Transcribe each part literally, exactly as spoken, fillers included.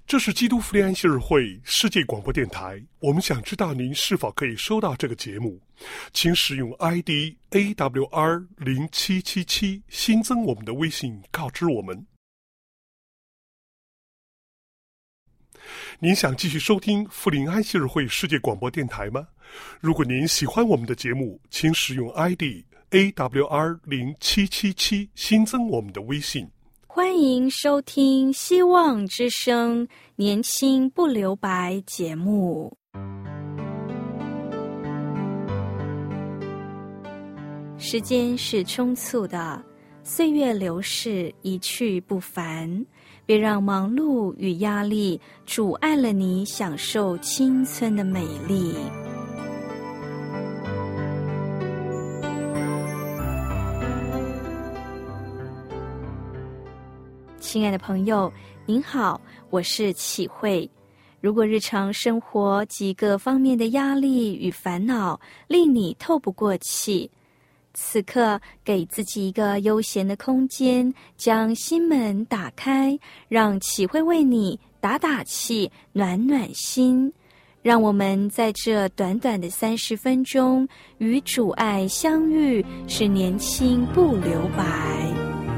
这是基督福音安息日会世界广播电台，我们想知道您是否可以收到这个节目，请使用 I D A W R 零七七七 新增我们的微信告知我们。您想继续收听福林安息日会世界广播电台吗？如果您喜欢我们的节目，请使用 I D A W R 零七七七 新增我们的微信。 欢迎收听希望之声年轻不留白节目。时间是匆促的，岁月流逝，一去不返，别让忙碌与压力阻碍了你享受青春的美丽。亲爱的朋友，您好，我是启慧。如果日常生活几个方面的压力与烦恼令你透不过气，此刻给自己一个悠闲的空间，将心门打开，让启慧为你打打气，暖暖心。让我们在这短短的三十分钟与主爱相遇，使年轻不留白。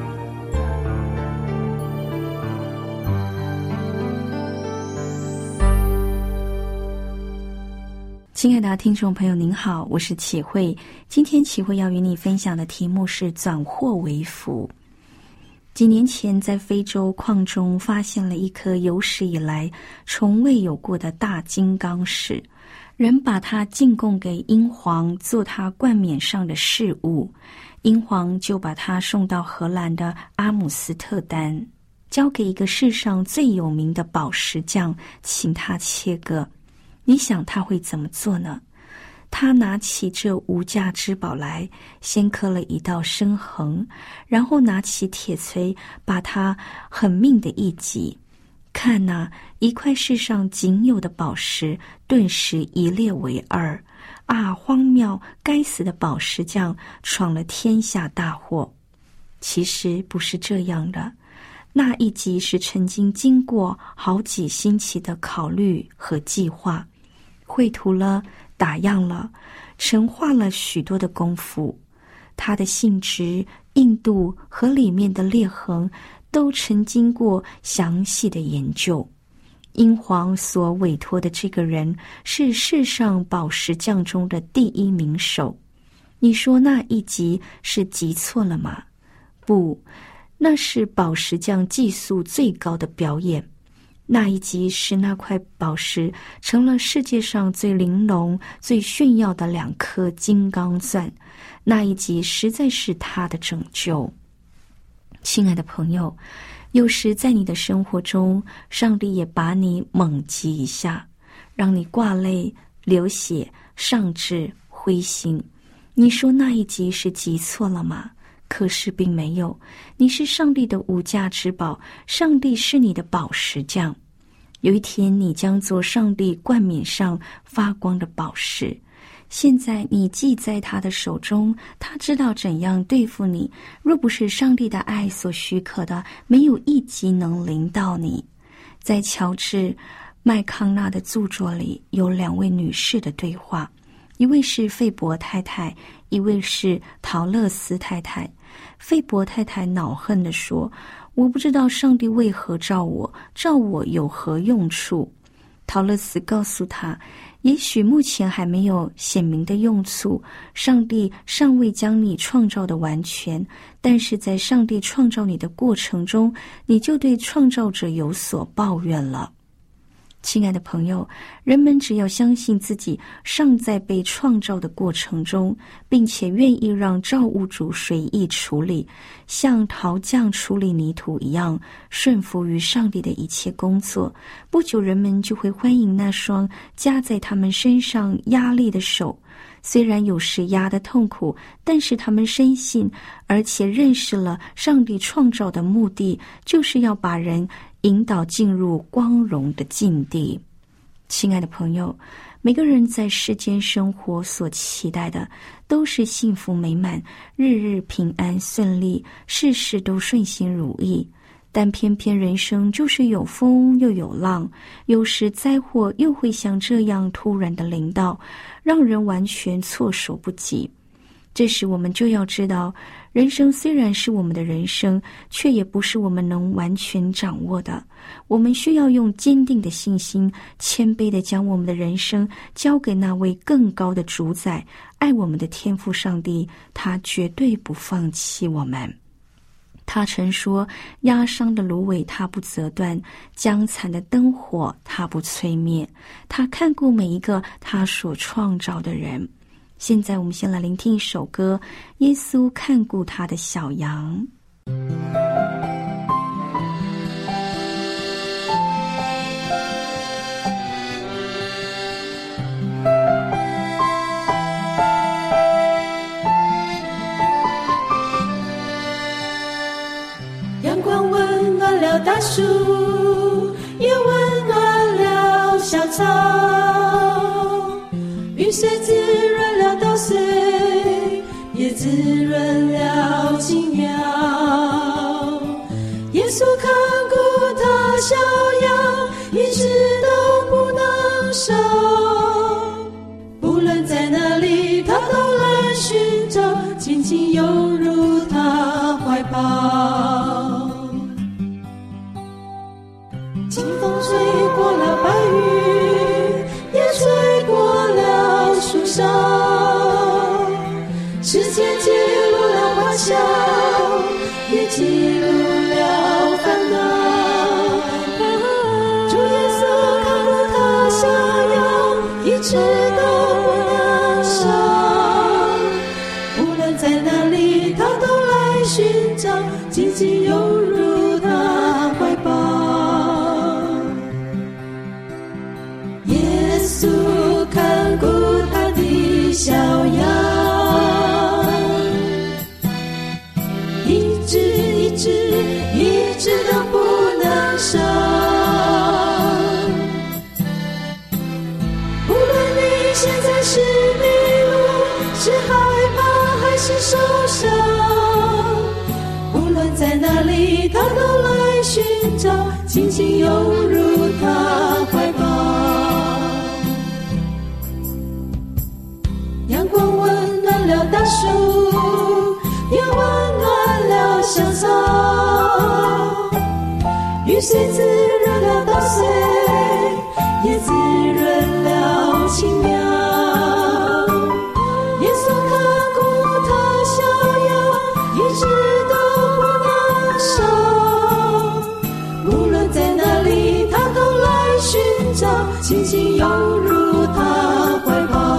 亲爱的听众朋友您好，我是启慧。今天启慧要与你分享的题目是转祸为福。几年前在非洲矿中发现了一颗有史以来从未有过的大金刚石，人把它进贡给英皇做他冠冕上的饰物，英皇就把它送到荷兰的阿姆斯特丹，交给一个世上最有名的宝石匠，请他切割。你想他会怎么做呢？他拿起这无价之宝来，先刻了一道深横，然后拿起铁锤，把它狠命的一击。看哪、啊，一块世上仅有的宝石，顿时一裂为二。啊，荒谬！该死的宝石匠闯了天下大祸。其实不是这样的。那一集是曾经经过好几星期的考虑和计划，绘图了，打样了，陈化了许多的功夫。它的性质、硬度和里面的裂痕都曾经过详细的研究。英皇所委托的这个人是世上宝石匠中的第一名手。你说那一集是集错了吗？不，那是宝石匠技术最高的表演。那一集使那块宝石成了世界上最玲珑、最炫耀的两颗金刚钻。那一集实在是他的拯救。亲爱的朋友，有时在你的生活中，上帝也把你猛击一下，让你挂泪、流血，上至灰心。你说那一集是击错了吗？可是并没有，你是上帝的无价之宝，上帝是你的宝石匠。有一天你将做上帝冠冕上发光的宝石，现在你系在他的手中，他知道怎样对付你。若不是上帝的爱所许可的，没有一击能临到你。在乔治麦康纳的著作里有两位女士的对话，一位是费伯太太，一位是陶乐斯太太。费伯太太恼恨地说，我不知道上帝为何召我，召我有何用处。陶乐斯告诉他，也许目前还没有显明的用处，上帝尚未将你创造的完全，但是在上帝创造你的过程中，你就对创造者有所抱怨了。亲爱的朋友，人们只要相信自己尚在被创造的过程中，并且愿意让造物主随意处理，像陶匠处理泥土一样，顺服于上帝的一切工作，不久人们就会欢迎那双加在他们身上压力的手。虽然有时压得痛苦，但是他们深信，而且认识了上帝创造的目的，就是要把人引导进入光荣的境地。亲爱的朋友，每个人在世间生活所期待的都是幸福美满，日日平安顺利，事事都顺心如意。 但偏偏人生就是有风又有浪，有时灾祸又会像这样突然的临到，让人完全措手不及。这时我们就要知道，人生虽然是我们的人生，却也不是我们能完全掌握的。我们需要用坚定的信心，谦卑地将我们的人生交给那位更高的主宰，爱我们的天父上帝，他绝对不放弃我们。他曾说，压伤的芦苇他不折断，将残的灯火他不吹灭，他看顾每一个他所创造的人。现在我们先来聆听一首歌，耶稣看顾他的小羊。 阳光温暖了大树，也温暖了小草，雨水滋润了稻穗，也滋润了青苗。耶稣看顾他小羊，一直都不能少，不论在哪里他都来寻找，紧紧拥入他怀抱。清风吹过了白云，也吹过了树梢，时间记录了欢笑，也记录了烦恼。主耶稣看顾他小羊，一直都不能少，无论在哪里他都来寻找，紧紧拥入他怀抱。耶稣看顾他的小羊，一只一只一只都不能少，无论你现在是迷路，是害怕还是受伤，无论在哪里他都来寻找，紧紧拥入他怀抱。阳光温暖了大树，也温暖了小草，雨水滋润了稻穗，也滋润了青苗。耶稣看顾他小羊，一直都不能少，无论在哪里他都来寻找，紧紧拥入他怀抱。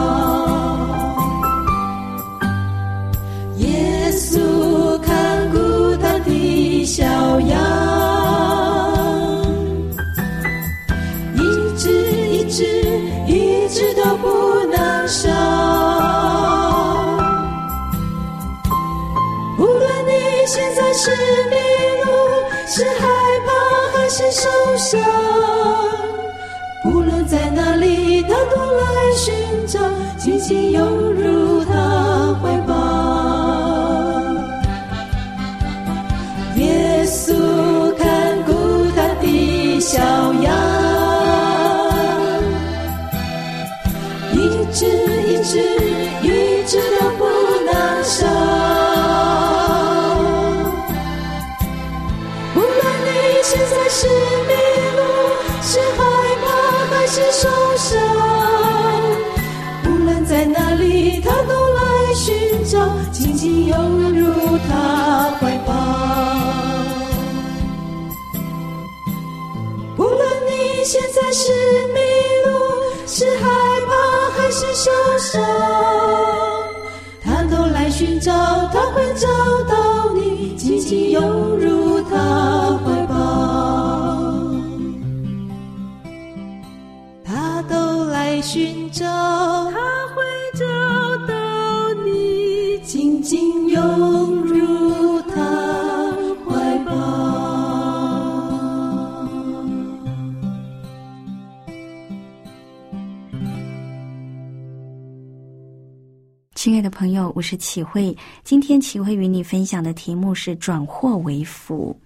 耶稣看顾他的小羊，一只一只一只都不能少，无论你现在是迷路，是害怕还是受伤，无论在哪里他都来寻找，紧紧拥入他怀抱。耶稣看顾他的小羊，一只一只一只都不能少，无论你现在是迷路，是害怕还是受伤，无论在哪里他都来寻找，紧紧拥入他怀抱。无论你现在是迷路，是害怕还是受伤，他都来寻找，他会找到你，紧紧拥入他怀抱。他都来寻找，他会找到你，紧紧拥入他怀抱。 亲爱的朋友，我是启慧。今天启慧与你分享的题目是转祸为福。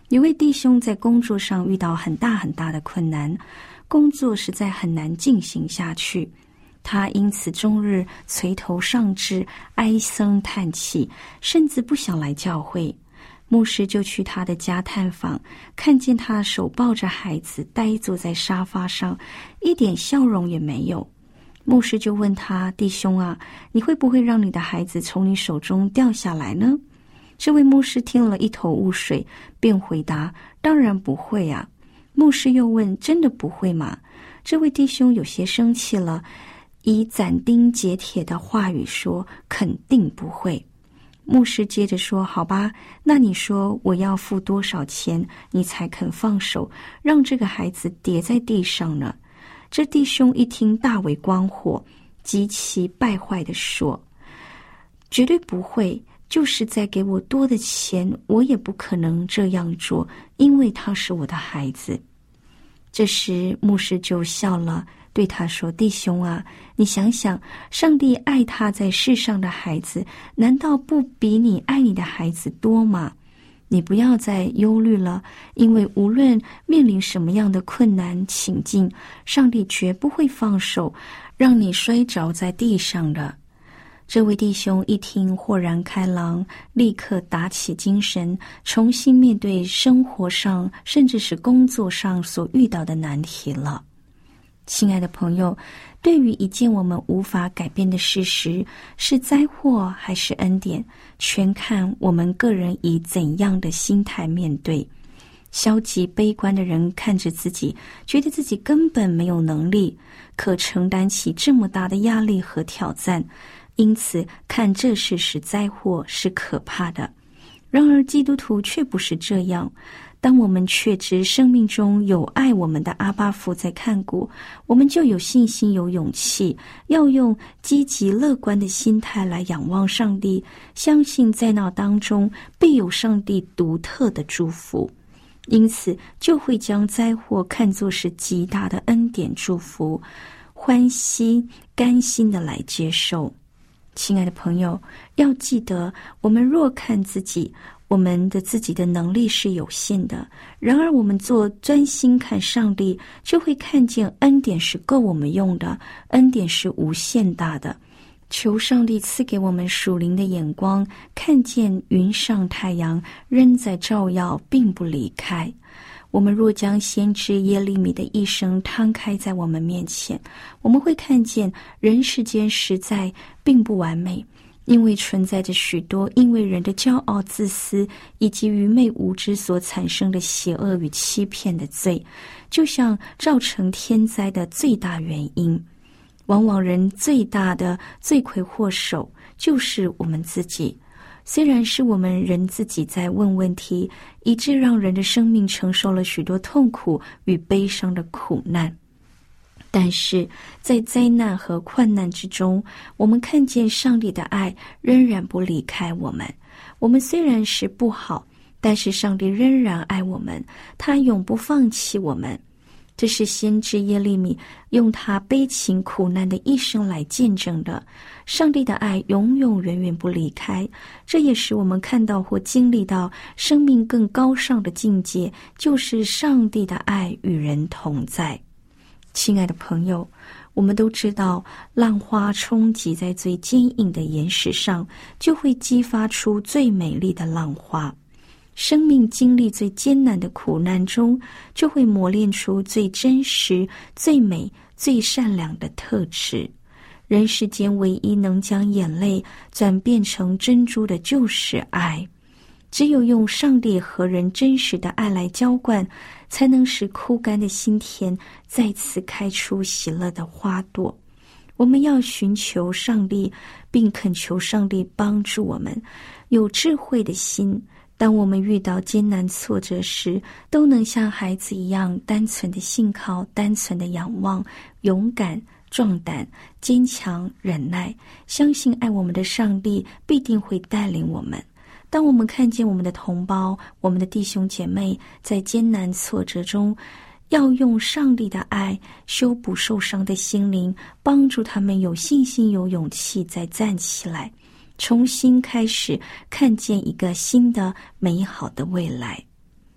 有位弟兄在工作上遇到很大很大的困难，工作实在很难进行下去，他因此终日垂头丧志，唉声叹气，甚至不想来教会。牧师就去他的家探访，看见他手抱着孩子呆坐在沙发上，一点笑容也没有。牧师就问他：弟兄啊，你会不会让你的孩子从你手中掉下来呢？这位牧师听了一头雾水，便回答：当然不会啊。牧师又问：真的不会吗？这位弟兄有些生气了，以斩钉截铁的话语说：肯定不会。牧师接着说：好吧，那你说我要付多少钱你才肯放手，让这个孩子跌在地上呢？这弟兄一听大为光火，极其败坏地说：绝对不会，就是再给我多的钱，我也不可能这样做，因为他是我的孩子。这时牧师就笑了，对他说：弟兄啊，你想想，上帝爱他在世上的孩子，难道不比你爱你的孩子多吗？你不要再忧虑了，因为无论面临什么样的困难情境，上帝绝不会放手，让你摔着在地上的。这位弟兄一听豁然开朗，立刻打起精神，重新面对生活上甚至是工作上所遇到的难题了。亲爱的朋友，对于一件我们无法改变的事实，是灾祸还是恩典，全看我们个人以怎样的心态面对。消极悲观的人看着自己，觉得自己根本没有能力可承担起这么大的压力和挑战，因此看这事是灾祸，是可怕的。然而基督徒却不是这样，当我们确知生命中有爱我们的阿爸父在看顾，我们就有信心有勇气，要用积极乐观的心态来仰望上帝，相信在那当中必有上帝独特的祝福，因此就会将灾祸看作是极大的恩典祝福，欢喜甘心的来接受。亲爱的朋友，要记得，我们若看自己，我们的自己的能力是有限的，然而我们做专心看上帝，就会看见恩典是够我们用的，恩典是无限大的。求上帝赐给我们属灵的眼光，看见云上太阳仍在照耀，并不离开。我们若将先知耶利米的一生摊开在我们面前，我们会看见人世间实在并不完美，因为存在着许多因为人的骄傲自私以及愚昧无知所产生的邪恶与欺骗的罪，就像造成天灾的最大原因。往往人最大的罪魁祸首就是我们自己，虽然是我们人自己在问问题，以致让人的生命承受了许多痛苦与悲伤的苦难，但是在灾难和困难之中，我们看见上帝的爱仍然不离开我们。我们虽然是不好，但是上帝仍然爱我们，他永不放弃我们。这是先知耶利米用他悲情苦难的一生来见证的，上帝的爱永永远远不离开。这也使我们看到或经历到生命更高尚的境界，就是上帝的爱与人同在。亲爱的朋友，我们都知道，浪花冲击在最坚硬的岩石上，就会激发出最美丽的浪花。生命经历最艰难的苦难中，就会磨练出最真实、最美、最善良的特质。人世间唯一能将眼泪转变成珍珠的就是爱，只有用上帝和人真实的爱来浇灌，才能使枯干的心田再次开出喜乐的花朵。我们要寻求上帝，并恳求上帝帮助我们有智慧的心，当我们遇到艰难挫折时，都能像孩子一样单纯的信靠，单纯的仰望，勇敢壮胆，坚强忍耐，相信爱我们的上帝必定会带领我们。当我们看见我们的同胞，我们的弟兄姐妹在艰难挫折中，要用上帝的爱修补受伤的心灵，帮助他们有信心有勇气再站起来，重新开始看见一个新的美好的未来。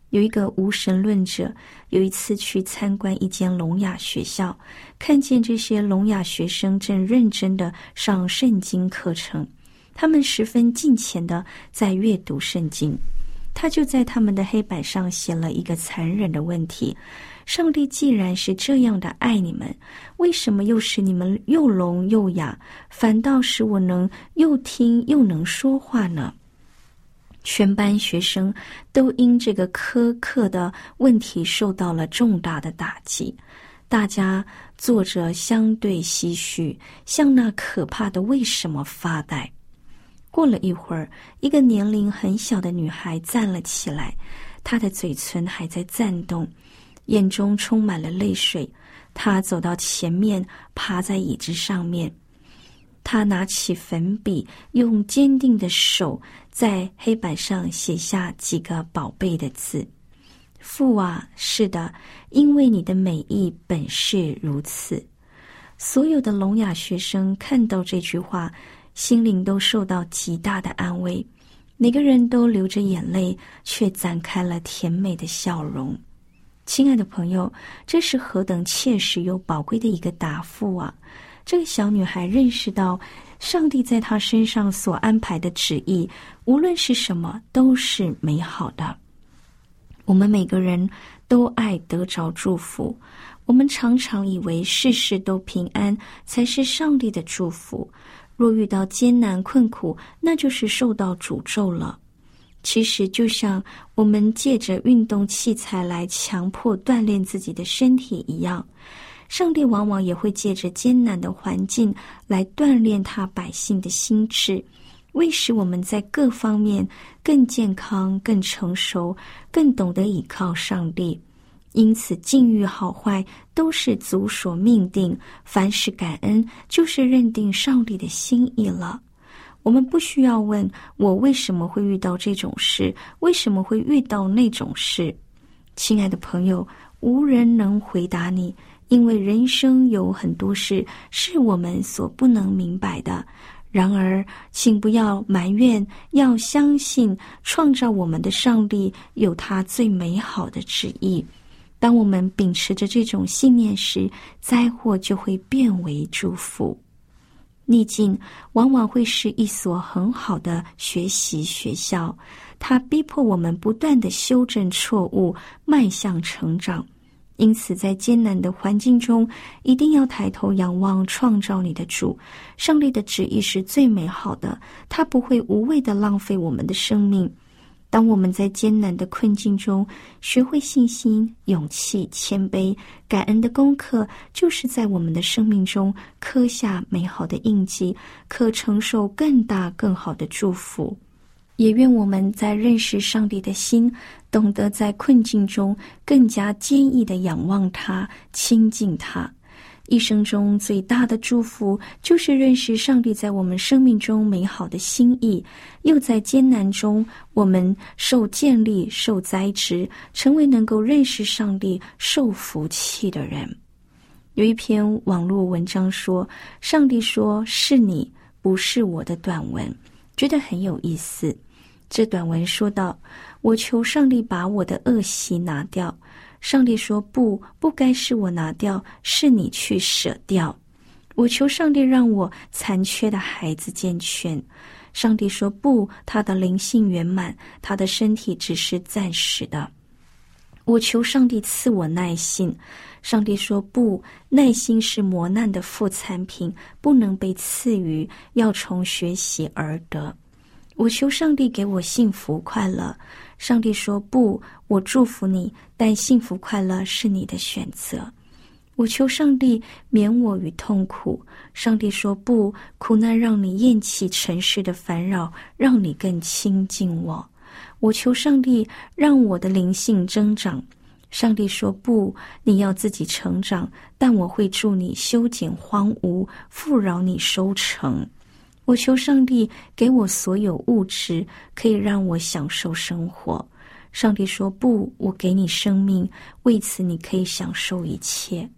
有一个无神论者有一次去参观一间聋哑学校，看见这些聋哑学生正认真地上圣经课程，他们十分敬虔地在阅读圣经。他就在他们的黑板上写了一个残忍的问题：上帝既然是这样的爱你们，为什么又使你们又聋又哑，反倒使我能又听又能说话呢？全班学生都因这个苛刻的问题受到了重大的打击，大家坐着相对唏嘘，向那可怕的为什么发呆。过了一会儿，一个年龄很小的女孩站了起来，她的嘴唇还在颤动，眼中充满了泪水。她走到前面，趴在椅子上面，她拿起粉笔，用坚定的手在黑板上写下几个宝贝的字：父啊，是的，因为你的美意本是如此。所有的聋哑学生看到这句话，心灵都受到极大的安慰，每个人都流着眼泪，却展开了甜美的笑容。亲爱的朋友，这是何等切实又宝贵的一个答复啊！这个小女孩认识到，上帝在她身上所安排的旨意，无论是什么，都是美好的。我们每个人都爱得着祝福，我们常常以为事事都平安才是上帝的祝福，若遇到艰难困苦，那就是受到诅咒了。其实就像我们借着运动器材来强迫锻炼自己的身体一样，上帝往往也会借着艰难的环境来锻炼他百姓的心智，为使我们在各方面更健康、更成熟、更懂得倚靠上帝。因此境遇好坏都是主所命定，凡事感恩就是认定上帝的心意了。我们不需要问我为什么会遇到这种事，为什么会遇到那种事。亲爱的朋友，无人能回答你，因为人生有很多事是我们所不能明白的。然而请不要埋怨，要相信创造我们的上帝有他最美好的旨意。当我们秉持着这种信念时，灾祸就会变为祝福。逆境往往会是一所很好的学习学校，它逼迫我们不断地修正错误，迈向成长。因此在艰难的环境中，一定要抬头仰望创造你的主。上帝的旨意是最美好的，他不会无谓地浪费我们的生命。当我们在艰难的困境中学会信心、勇气、谦卑、感恩的功课，就是在我们的生命中刻下美好的印记，可承受更大更好的祝福。也愿我们在认识上帝的心，懂得在困境中更加坚毅地仰望他，亲近他。一生中最大的祝福，就是认识上帝在我们生命中美好的心意，又在艰难中我们受建立、受栽植，成为能够认识上帝、受福气的人。有一篇网络文章说，上帝说是你，不是我的短文，觉得很有意思。这短文说道，我求上帝把我的恶习拿掉。上帝说，不，不该是我拿掉，是你去舍掉。我求上帝让我残缺的孩子健全。上帝说，不，他的灵性圆满，他的身体只是暂时的。我求上帝赐我耐性。上帝说，不，耐心是磨难的副产品，不能被赐予，要从学习而得。我求上帝给我幸福快乐。上帝说，不，我祝福你，但幸福快乐是你的选择。我求上帝免我于痛苦。上帝说，不，苦难让你厌弃尘世的烦扰，让你更亲近我。我求上帝让我的灵性增长。上帝说，不，你要自己成长，但我会助你修剪荒芜，富饶你收成。我求上帝给我所有物质，可以让我享受生活。上帝说，不，我给你生命，为此你可以享受一切。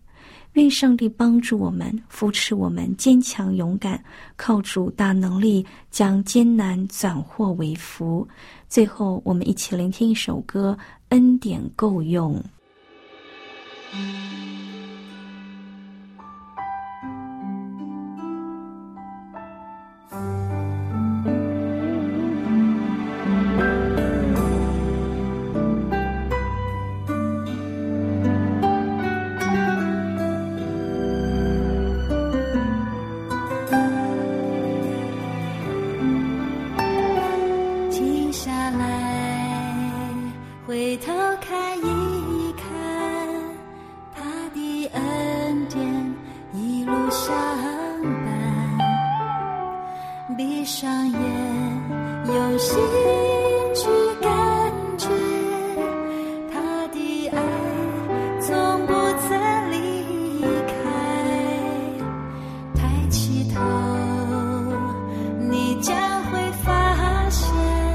愿上帝帮助我们，扶持我们，坚强勇敢，靠主大能力，将艰难转祸为福。最后，我们一起聆听一首歌，恩典够用。 回头看一看，他的恩典一路相伴，闭上眼用心去感觉，他的爱从不曾离开。抬起头，你将会发现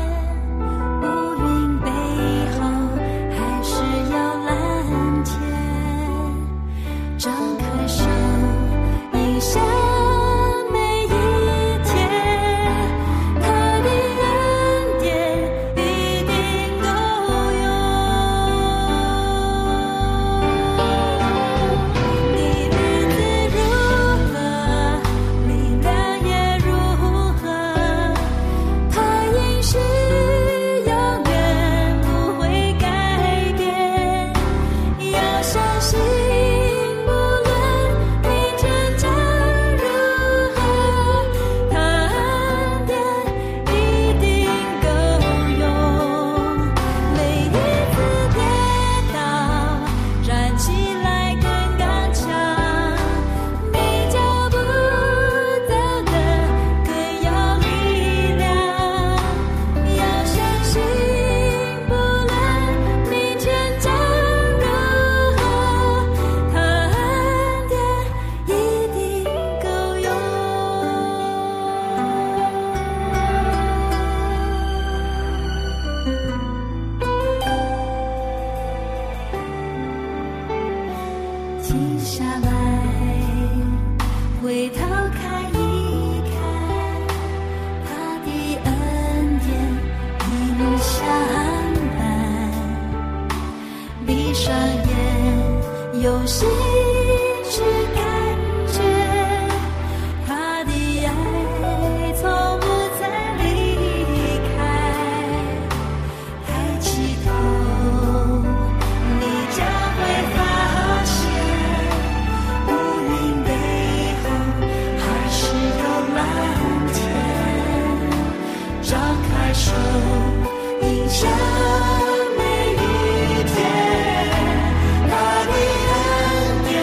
停下来，回头看一看，他的恩典一路相伴，闭上眼用心去感觉，他的爱从不曾离开。抬起头，你将会发现乌云背后还是有蓝天。张开手，迎向每一天，他的恩典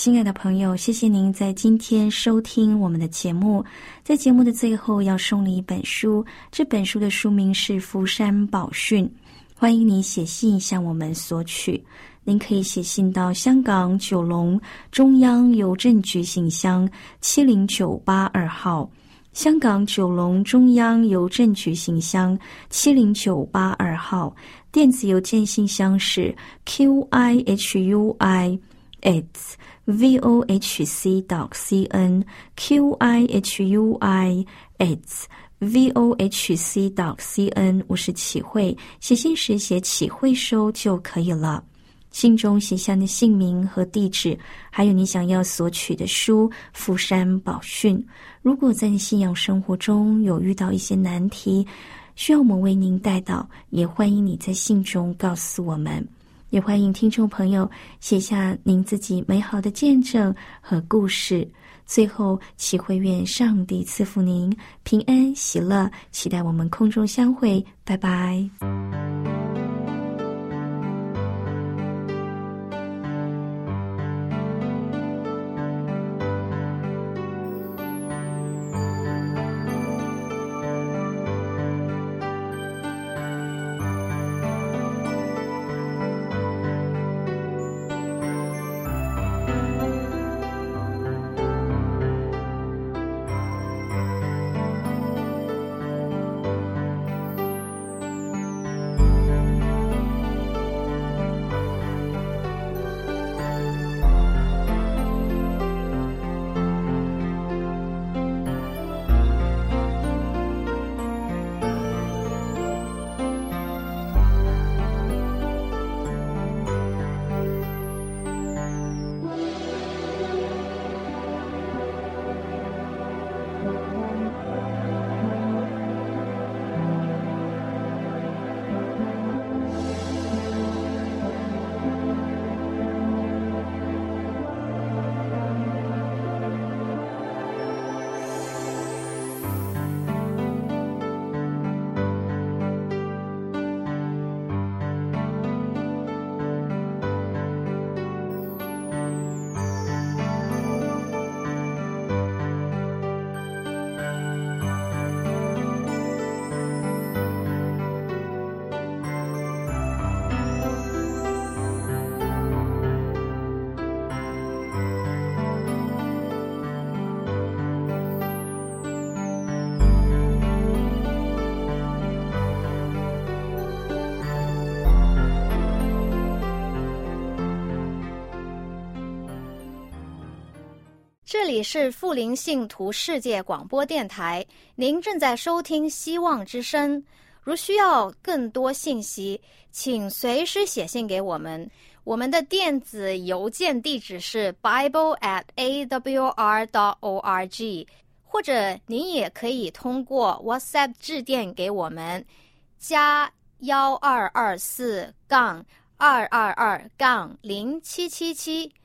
亲爱的朋友，谢谢您在今天收听我们的节目。在节目的最后要送你一本书，这本书的书名是《福山宝训》，欢迎你写信向我们索取。您可以写信到香港九龙中央邮政局信箱七零九八二号，香港九龙中央邮政局信箱七零九八二号，电子邮件信箱是 q i h u i at vohc dot cn q i h u i at vohc dot cn。 我是启慧，写信时写启慧收就可以了。信中写下你的姓名和地址，还有你想要索取的书《福山宝训》。如果在你信仰生活中有遇到一些难题，需要我们为您代祷，也欢迎你在信中告诉我们。也欢迎听众朋友写下您自己美好的见证和故事。最后，祈会愿上帝赐福您平安喜乐，期待我们空中相会，拜拜。 这里是富林信徒世界广播电台，您正在收听希望之声。如需要更多信息，请随时写信给我们。我们的电子邮件地址是 bible at a w r dot org， 或者您也可以通过 WhatsApp 致电给我们，加幺二二四杠二二二杠零七七七。